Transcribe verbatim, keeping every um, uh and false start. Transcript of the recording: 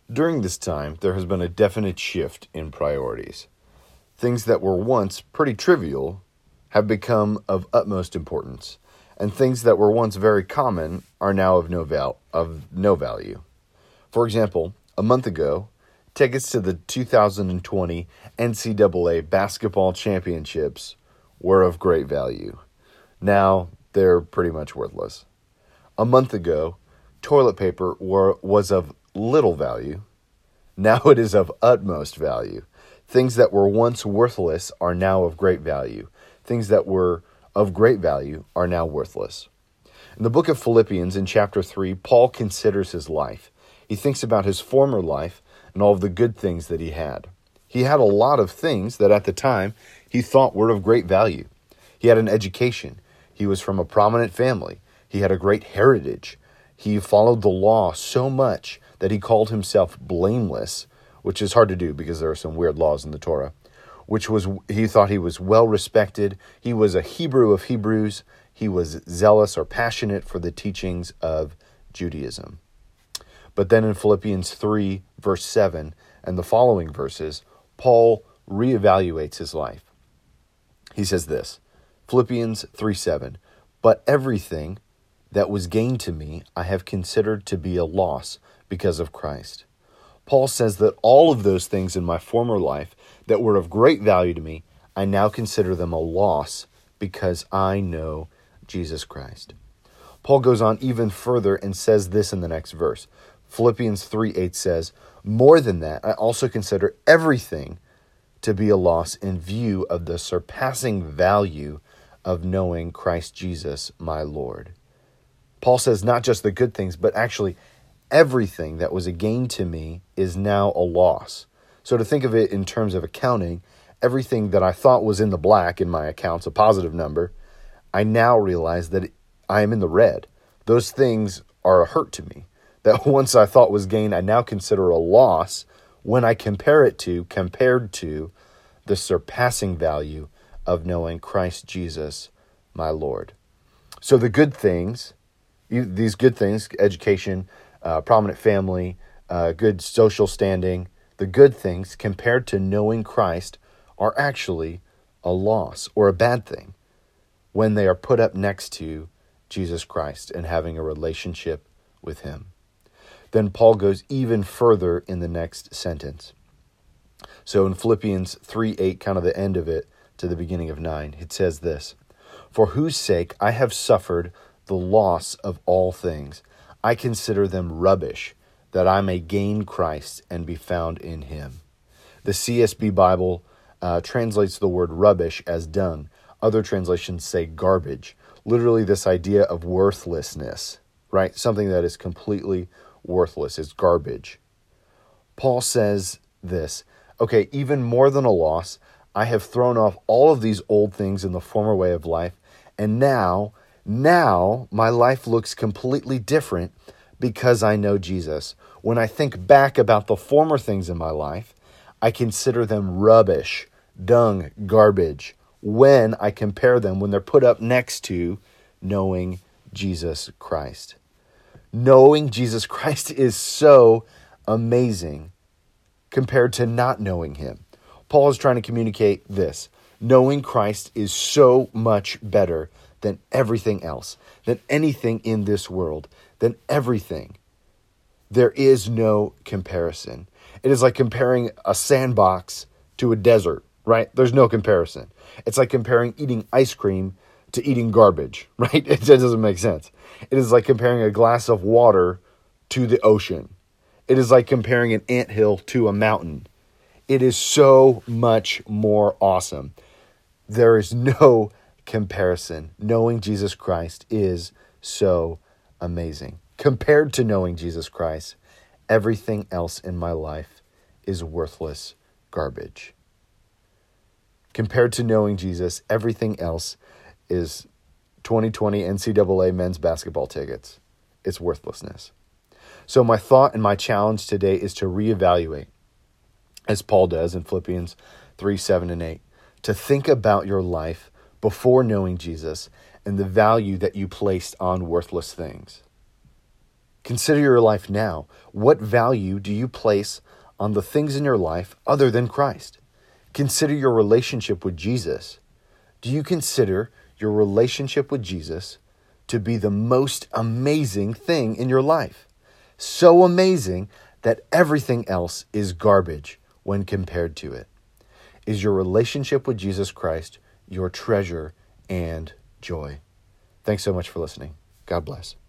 During this time, there has been a definite shift in priorities. Things that were once pretty trivial have become of utmost importance, and things that were once very common are now of no val- of no value. For example, a month ago, tickets to the two thousand twenty N C double A basketball championships were of great value. Now, they're pretty much worthless. A month ago, toilet paper were, was of little value. Now it is of utmost value. Things that were once worthless are now of great value. Things that were of great value are now worthless. In the book of Philippians, in chapter three, Paul considers his life. He thinks about his former life and all of the good things that he had. He had a lot of things that at the time he thought were of great value. He had an education. He was from a prominent family. He had a great heritage. He followed the law so much that he called himself blameless, which is hard to do because there are some weird laws in the Torah, which was, he thought he was well respected. He was a Hebrew of Hebrews. He was zealous or passionate for the teachings of Judaism. But then in Philippians three, verse seven, and the following verses, Paul reevaluates his life. He says this, Philippians three seven, "But everything that was gained to me I have considered to be a loss because of Christ." Paul says that all of those things in my former life that were of great value to me, I now consider them a loss because I know Jesus Christ. Paul goes on even further and says this in the next verse. Philippians three eight says, "More than that, I also consider everything to be a loss in view of the surpassing value of knowing Christ Jesus, my Lord." Paul says not just the good things, but actually everything that was a gain to me is now a loss. So to think of it in terms of accounting, everything that I thought was in the black in my accounts, a positive number, I now realize that I am in the red. Those things are a hurt to me. That once I thought was gain, I now consider a loss when I compare it to, compared to, the surpassing value of knowing Christ Jesus, my Lord. So the good things, these good things, education, uh, prominent family, uh, good social standing, the good things compared to knowing Christ are actually a loss or a bad thing when they are put up next to Jesus Christ and having a relationship with him. Then Paul goes even further in the next sentence. So in Philippians three eight, kind of the end of it to the beginning of nine, it says this, "For whose sake I have suffered the loss of all things. I consider them rubbish, that I may gain Christ and be found in him." The C S B Bible uh, translates the word rubbish as dung. Other translations say garbage. Literally this idea of worthlessness, right? Something that is completely worthless is garbage. Paul says this, okay, even more than a loss, I have thrown off all of these old things in the former way of life, and now, now my life looks completely different because I know Jesus. When I think back about the former things in my life, I consider them rubbish, dung, garbage, when I compare them, when they're put up next to knowing Jesus Christ. Knowing Jesus Christ is so amazing compared to not knowing him. Paul is trying to communicate this. Knowing Christ is so much better than everything else, than anything in this world, than everything. There is no comparison. It is like comparing a sandbox to a desert, right? There's no comparison. It's like comparing eating ice cream to eating garbage, right? It doesn't make sense. It is like comparing a glass of water to the ocean. It is like comparing an anthill to a mountain. It is so much more awesome. There is no comparison. Knowing Jesus Christ is so amazing. Compared to knowing Jesus Christ, everything else in my life is worthless garbage. Compared to knowing Jesus, everything else is twenty twenty N C double A men's basketball tickets. It's worthlessness. So my thought and my challenge today is to reevaluate, as Paul does in Philippians three, seven, and eight, to think about your life before knowing Jesus and the value that you placed on worthless things. Consider your life now. What value do you place on the things in your life other than Christ? Consider your relationship with Jesus. Do you consider your relationship with Jesus to be the most amazing thing in your life? So amazing that everything else is garbage when compared to it. Is your relationship with Jesus Christ your treasure and joy? Thanks so much for listening. God bless.